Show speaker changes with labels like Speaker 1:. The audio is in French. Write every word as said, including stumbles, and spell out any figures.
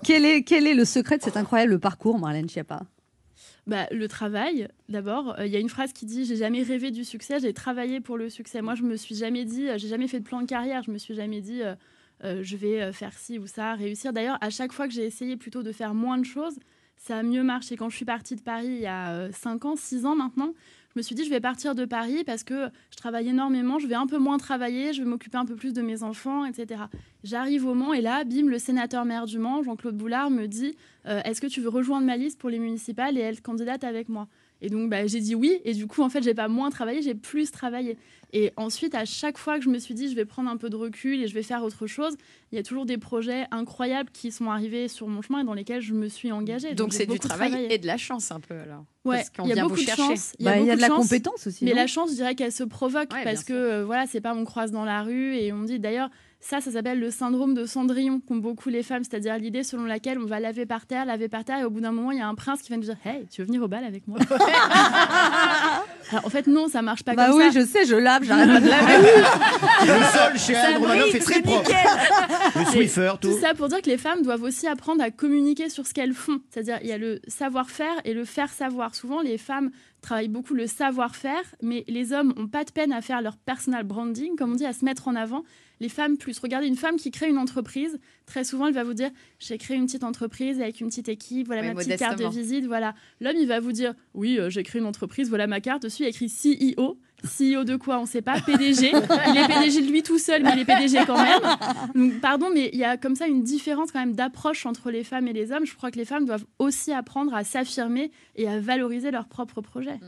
Speaker 1: Quel est, quel est le secret de cet incroyable parcours, Marlène Schiappa?
Speaker 2: Bah, le travail, d'abord. Il euh, y a une phrase qui dit « J'ai jamais rêvé du succès, j'ai travaillé pour le succès ». Moi, je me suis jamais dit, euh, j'ai jamais fait de plan de carrière, je me suis jamais dit euh, euh, je vais euh, faire ci ou ça, réussir. D'ailleurs, à chaque fois que j'ai essayé plutôt de faire moins de choses, ça a mieux marché. Quand je suis partie de Paris il y a euh, cinq ans, six ans maintenant, je me suis dit je vais partir de Paris parce que je travaille énormément, je vais un peu moins travailler, je vais m'occuper un peu plus de mes enfants, et cetera. J'arrive au Mans et là, bim, le sénateur maire du Mans, Jean-Claude Boulard, me dit euh, est-ce que tu veux rejoindre ma liste pour les municipales et être candidate avec moi? Et donc, bah, j'ai dit oui. Et du coup, en fait, j'ai pas moins travaillé, j'ai plus travaillé. Et ensuite, à chaque fois que je me suis dit, je vais prendre un peu de recul et je vais faire autre chose, il y a toujours des projets incroyables qui sont arrivés sur mon chemin et dans lesquels je me suis engagée.
Speaker 3: Donc, donc c'est du travail travaillé. Et de la chance un peu, alors.
Speaker 2: Ouais, il y a beaucoup de chance.
Speaker 1: Il y a, bah, y a de, de la chance, compétence aussi.
Speaker 2: Mais
Speaker 1: non
Speaker 2: la chance, je dirais qu'elle se provoque ouais, parce que euh, voilà, c'est pas on croise dans la rue et on dit d'ailleurs. Ça, ça s'appelle le syndrome de Cendrillon qu'ont beaucoup les femmes, c'est-à-dire l'idée selon laquelle on va laver par terre, laver par terre, et au bout d'un moment, il y a un prince qui vient nous dire « Hey, tu veux venir au bal avec moi ?» Alors, en fait, non, ça marche pas
Speaker 1: bah
Speaker 2: comme
Speaker 1: oui,
Speaker 2: ça.
Speaker 1: Bah oui, je sais, je lave, j'arrête pas de laver.
Speaker 4: Le sol chez Anne Romanoff est très propre. Le Swiffer, tout.
Speaker 2: Tout ça pour dire que les femmes doivent aussi apprendre à communiquer sur ce qu'elles font. C'est-à-dire, il y a le savoir-faire et le faire savoir. Souvent, les femmes travaillent beaucoup le savoir-faire, mais les hommes n'ont pas de peine à faire leur personal branding, comme on dit, à se mettre en avant. Les femmes plus. Regardez une femme qui crée une entreprise, très souvent elle va vous dire j'ai créé une petite entreprise avec une petite équipe, voilà oui, ma petite carte de visite, voilà. L'homme il va vous dire oui euh, j'ai créé une entreprise, voilà ma carte, dessus il y a écrit C E O. C E O de quoi on ne sait pas, P D G. Il est P D G de lui tout seul, mais il est P D G quand même. Donc pardon, mais il y a comme ça une différence quand même d'approche entre les femmes et les hommes. Je crois que les femmes doivent aussi apprendre à s'affirmer et à valoriser leurs propres projets.